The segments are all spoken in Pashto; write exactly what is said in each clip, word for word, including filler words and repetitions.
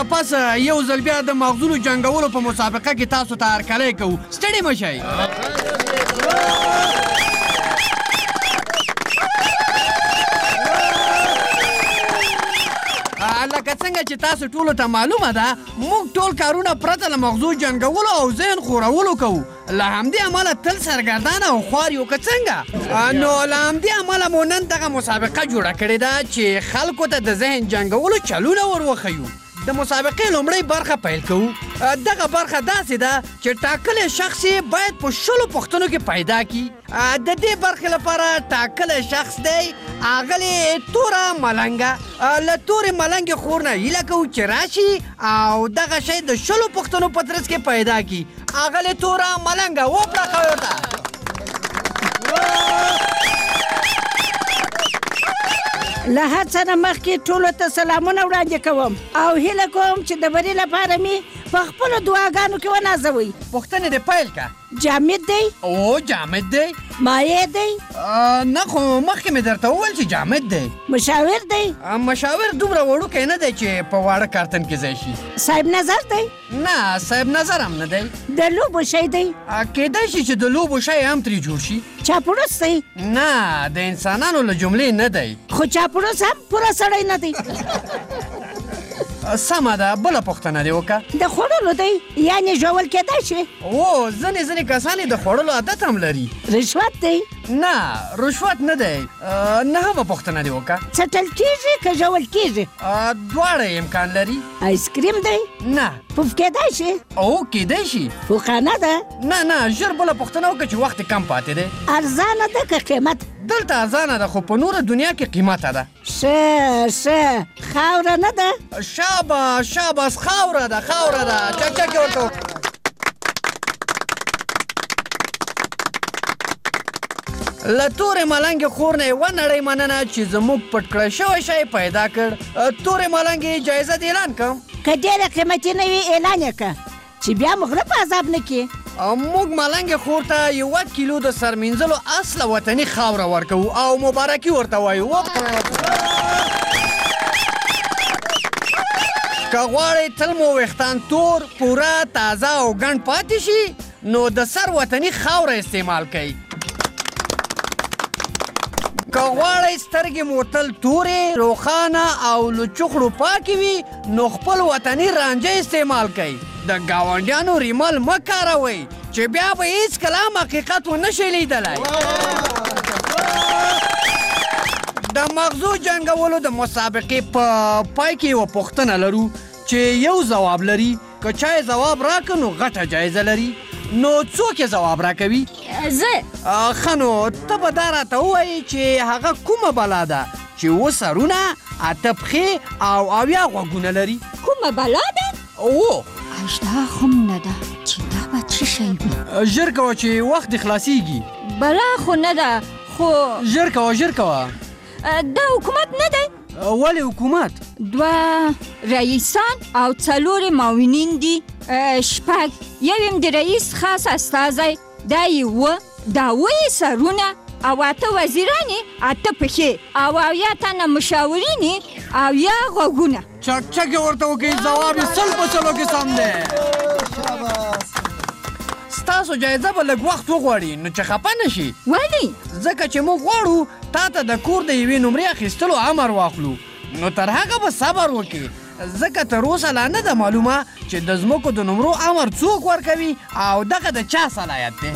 پس یو ځل بیا د مغزونو جنګولو په مسابقه کې تاسو ته هرکلی کوو. ستړي مه شئ. لکه څنګه چې تاسو ټولو ته معلومه ده موږ ټول کارونه پرته له مغزو جنګولو او ذهن خورولو کوو. له همدې امله تل سرګردانه او خوار یو که څنګه. نو له همدې امله مو نن دغه مسابقه جوړه کړې ده چې خلکو ته د ذهن جنګولو چلونه ور وښیو. د مسابقې لومړۍ برخه پیل کوو. دغه برخه داسې ده چې ټاکلی شخص باید په شلو پوښتنو کې پیدا کړي. د دې برخې لپاره ټاکلی شخص دی اغلې توره ملنګه. له تورې ملنګې خور نه هیله کوو چې راشي او دغه شی د شلو پوښتنو په ترڅ کې پیدا کړي. اغلې توره ملنګه وپړقوئ ورته. له هر څه نه مخکې ټولو ته سلامونه وړاندې کوم او هیله کوم چې د بري لپاره مې په خپلو دعاګانو کې ونازوئ. پوښتنې دې پیل که. جامد دی؟ او جامد دی. مایع دی؟ نه خو مخکې مې درته وویل چې جامد دی. مشاور دی؟ مشاور دومره وړوکی نه دی چې په واړه کارتن کې ځای شي. صاحب نظر دی؟ نه صاحب نظر هم نه دی. د لوبو شی دی؟ کیدای شي چې د لوبو شی هم ترې جوړ شي. چاپړوس دی؟ نه د انسانانو له جملې نه دی. خو چاپړوس هم پوره سړی نه دی. سمه ده بله پوښتنه دې وکړه. د خوړلو دی یعنې ژول کیدای شي؟ او ځینې ځینې کسان یې د خوړلو عادت هم لري. رشوت دی؟ نه رشوت نه دی. نهمه پوښتنه دې وکړه. څټل کیږي که ژول کیږي؟ دواړه امکان لري. آیس کریم دی؟ نه. پوف کیدای شي؟ او کیدای شي. پوخانه ده؟ نه نه ژر بله پوښتنه وکړه چې وخت کم پاتې دی. ارزانه ده که قیمت؟ دلته ارزانه ده خو په نوره دنیا کې قیمته ده. ښه ښه خاوره نه ده؟ شاباس شاباس خاوره ده خاوره ده. چکچک یې ورته. له تورې ملنګې خور نه یې ونړئ مننه چې زموږ پټ کړی شوی شی پیدا کړ. تورې ملنګې جایزه دې اعلان کړم. که ډېره قیمتي نه وي اعلان یې کړه چې بیا مو غره په عذاب نه کړي. موږ ملنګې خور ته یوه کیلو د سرمینځلو اصله وطني خاوره ورکوو او مبارکي ورته وایو. که غواړئ تل مو ویښتان تور پوره تازه او ګڼ پاتې شي نو د سر وطني خاوره استعمال کوئ. که غواړئ سترګې مو تل تورې روښانه او له چخړو پاکې وي نو خپل وطني رانجه استعمال کوئ. د ګاونډیانو ریمل مه کاروئ چې بیا به هېڅکله هم حقیقت ونه شئ لیدلی. د مغزو جنګولو د مسابقې په پای کې یوه پوښتنه لرو چې یو ځواب لري. که چا یې ځواب راکړه نو غټه جایزه لري. نو څوک یې ځواب راکوي؟ زه. ښه نو ته به دا راته ووایې چې هغه کومه بلا ده چې اووه سرونه اته پښې او اویا غوږونه لري؟ کومه بلا ده؟ او اشتها خم نه ده چې دا به څه شی وي. ژر کوه چې وخت دې خلاصیږي. بلا خو نه ده خو ژر کوه ژر کوه. دا حکومت نه دی؟ ولې حکومت؟ دوه رئیسان او څلورې معاونین دي. شپږ یو یم د رئیس خاص استازی دا یې اووه دا اووه یې سرونه او اته وزیران یې اته پښې او اویا تنه مشاورین یې اویا غوږونه. چک چک یې ورته وکړئ. ځواب یې سل په سلو کې سم دی. ستاسو جایزه به لږ وخت وغواړي نو چې خفه نه شي. ولې؟ ځکه چې موږ غواړو تا ته د کور د یوې نمرې اخیستلو امر واخلو. نو تر هغه به صبر وکړي ځکه تر اوسه لا نه ده معلومه چې د ځمکو د نمرو امر څوک ورکوي او دغه د چا صلاحیت دی.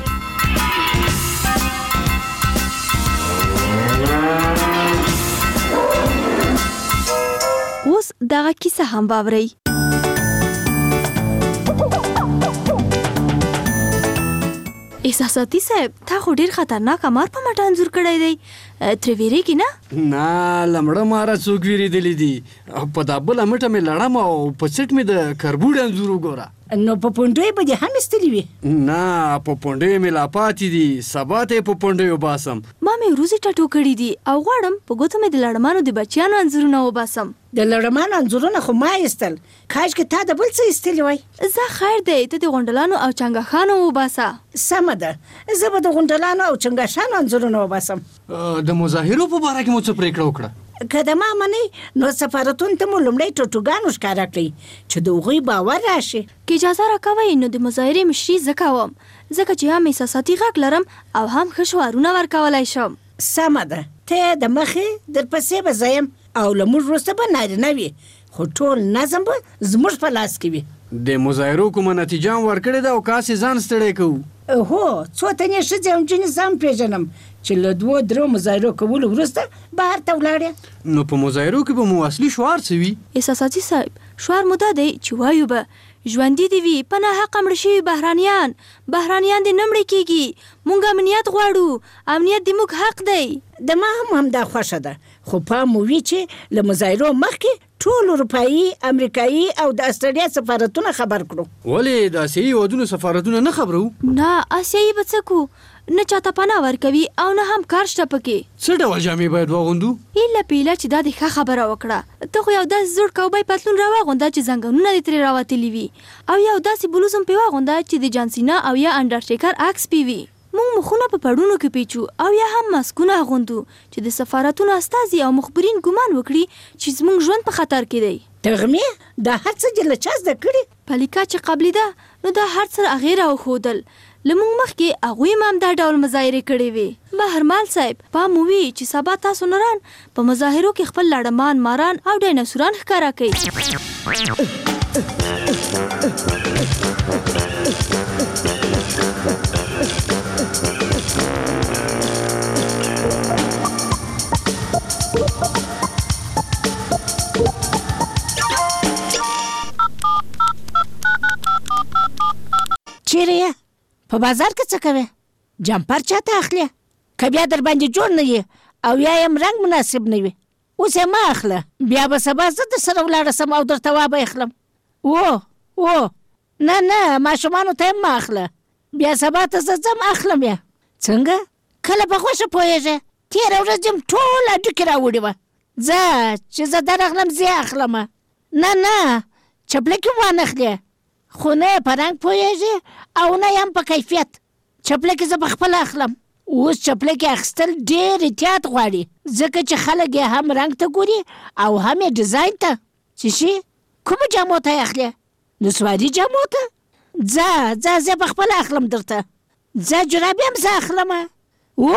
اوس دغه کیسه هم واورئ. احساساتي صاحب تا خو ډیر خطرناک مار په مټ انځور کړی دی. ترې ویریږي نه؟ نه له مړه ماره څوک ویرېدلی دي. په دا بله مټه مې لړم او په سټ مې د کربوړ انځور وګوره. نو په پونډیو به دې هم ایستلي وي؟ نه په پونډیو مې لا پاتې دي. سبا ته یې په پونډیو باسم. ما مې وروځې ټټو کړي دي او غواړم په ګوتو مې د لړمانو د بچیانو انځورونه وباسم. د لړمانو انځورونه خو ما ایستل. کاشکې تا د بل څه ایستلي وای. زه خیر دی ته د غونډلانو او چنګښانو وباسه. سمه ده زه به د غونډلانو او چنګښانو انځورونه وباسم. د مظاهرو په باره کې مو څه پرېکړه وکړه؟ که د ما منئ نو سفارتونو ته مو لومړی ټوټوګانو ښکاره کړئ چې د هغوی باور راشي. که اجازه راکوئ نو د مظاهرې مشري زه کوم، ځکه چې هم احساساتي غږ لرم او هم ښه شعارونه ورکولی شم. سمه ده، ته د مخې درپسې به زه یم او له موږ وروسته به نارینه وي، خو ټول نظم به زموږ په لاس کې وي. د مظاهرو کومه نتیجه هم ورکړې ده او کاسې ځان ستړی کوو؟ هو، څو تنې ښځې او نجونې ځان پېژنم چې له دوو درو مظاهرو کولو وروسته بهر ته ولاړې. نو په مظاهرو کې به مو اصلي شعار څه وي؟ احساساتي صاحب، شعار مو دا دی چې وایو به ژوندي دې وي په ناحقه مړه شوي بهرانیان، بهرانیان دې نه مړه کېږي، موږ امنیت غواړو، امنیت دې موږ حق دی. د ما هم همدا خوښه ده، خو پام مو وي چې له مظاهرو مخکې ټول اروپایي، امریکایي او د استرالیا سفارتونه خبر کړو. ولې د اسیایي هېوادونو سفارتونه نه خبرو؟ نه، اسیایي به څه کو، نه چاته پناه ورکوي او نه هم کار شته پکې. څه ډول جامې باید واغوندو؟ ایله پیله چې دا دې ښه خبره وکړه. ته خو یو داسې زوړ کوبی پتلون راواغونده چې زنګنونه دې ترې راوتلي وي، او یو داسې بلوز هم پې واغونده چې د جانسینا او یا انډرټیکر عکس پې وي. موږ مخونه په پړونو کې پیچو او یا هم ماسکونه اغوندو چې د سفارتونو استازي او مخبرین ګمان وکړي چې زموږ ژوند په خطر کې دی. تغمې دا هر څه دې له چا زده کړي؟ پلیکا چې قبلي ده نو دا هر څه هغې راوښودل. له موږ مخکې هغوی هم همدا ډول مظاهرې کړې وې. بهرمال صاحب، پام مو وي چې سبا تاسو نران په مظاهرو کې خپل لړمان، ماران او ډایناسوران ښکاره کوي. چیرې یې؟ په بازار کې څه کوې؟ جمپر چاته اخلې؟ که بیا در باندې جوړ نه یې او یا یم رنګ مناسب نه وي، اوس یې مه اخله، بیا به سبا زه در سره ولاړه سم او درته وابه اخلم. و و نه نه، ماشومانو ته یې مه اخله، بیا سبا ته زه ځم اخلم یې. څنګه؟ کله په خوښه پوهېږې؟ تېره ورځ یم ټول هډوکې راوړې وه، ځه چې زه درغلم زه یې اخلمه. نه نه، چپلکې وانه اخلې، خو نه یې په رنګ پوهېږې او نه یم په کیفیت. چپلکې زه په خپله اخلم. اوس چپلکې اخیستل ډېر احتیاط غواړي، ځکه چې خلک یې هم رنګ ته ګوري او هم یې ډیزاین ته. چې شي کومو جامو ته یې اخلې؟ نسواري جامو ته؟ ځه ځه زه په خپله اخلم درته. ځه جرابې هم زه اخلمه. و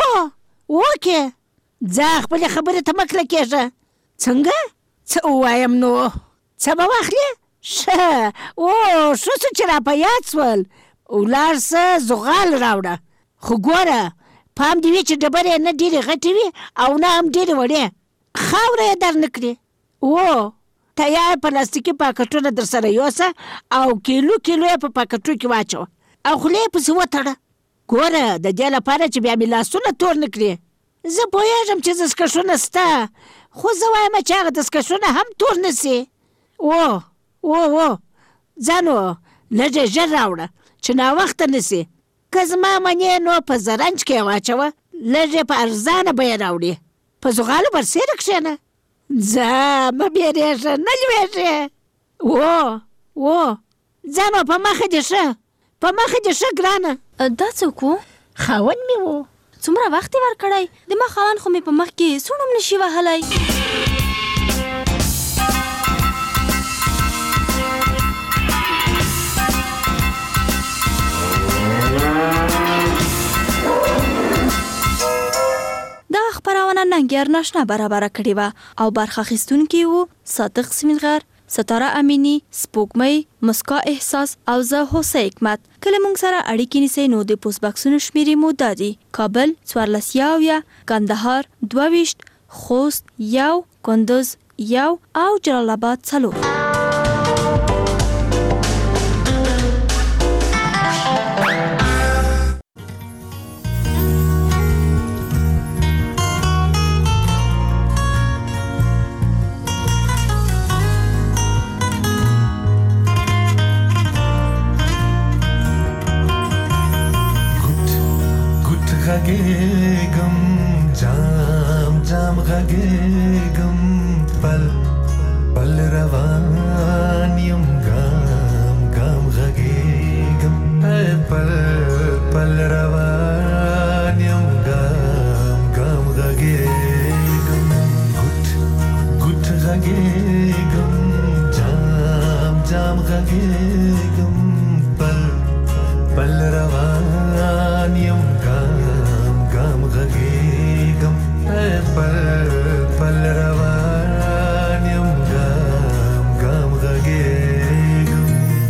وکې ځه خپلې خبرې ته مه کلکېږه. څنګه؟ څه ووایم نو؟ څه به واخلې؟ ښه، او ښه سو چې را په یاد سول. ولاړ سه زغال راوړه، خو ګوره پام دې وي چې ډبرې نه ډېرې غټې وي او نه هم ډېرې وړې، خاوره یې در نه کړي. و تیار پلاستیکي پاکټونه در سره یوسه او کیلو کیلو یې په پاکټو کې واچوه او خولې یې پسې وتړه. ګوره د دې لپاره چې بیا مې لاسونه تور نه کړي. زه پوهېږم چې دستکشونه سته، خو زه وایم چې هغه دستکشونه هم تور نه سي. و و و ځه نو لږ یې ژر راوړه چې ناوخته نه سي. که زما منې نو په زرنج کې یې واچوه، لږ یې په ارزانه بیه راوړي. په زغالو برسېره کښېنه. ځه مه بیرېږه، نه لوېږې. و و ځه نو په مخه دې ښه، په مخه دې ښه ګرانه. دا څوک و؟ خاوند مې و. څومره وخت یې ورکړی؟ د ما خاوند خو مې په مخ کې سوڼ هم نشي وهلی. دا خپرونه ننګیار ناشنا برابره کړې وه او برخه اخیستونکي وو صادق سمیلغر، ستاره امینی، سپوږمۍ، مسکا احساس او زه هوسه حکمت. کله موږ سره اړیکې نیسئ نو د پوسټ باکسونو شمیرې مو دا دي: کابل څوارلس یاویه، کندهار دوه ویشت، خوست یو، کندوز یو او جلال آباد څلور. غږېږم جام جام غږېږم پل پل روان یم ګام ګام غږېږم پل پل روان یم ګام ګام غږېږم ګوټ جام غږېږم پل پل روان یم ګام ګام غږېږم پل پل روان یم ګام ګام غږېږم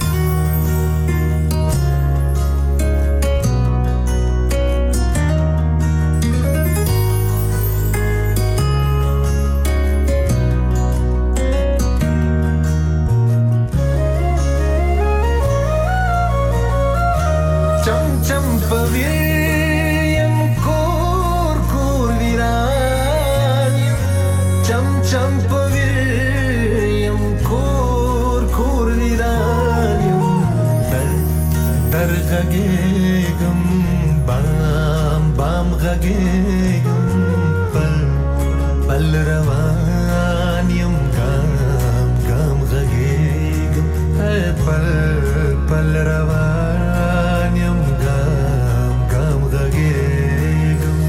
غږېږم بام بام غږېږم پل پل روان یم ګام ګام غږېږم پل پل روان یم ګام ګام غږېږم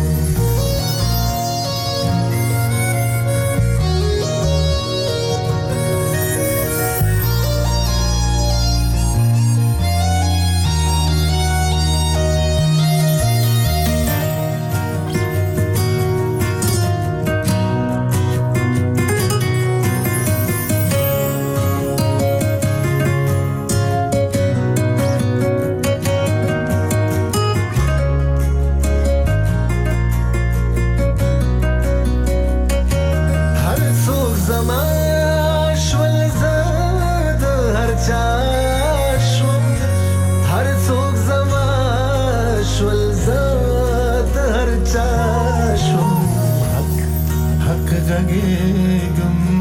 غږېږم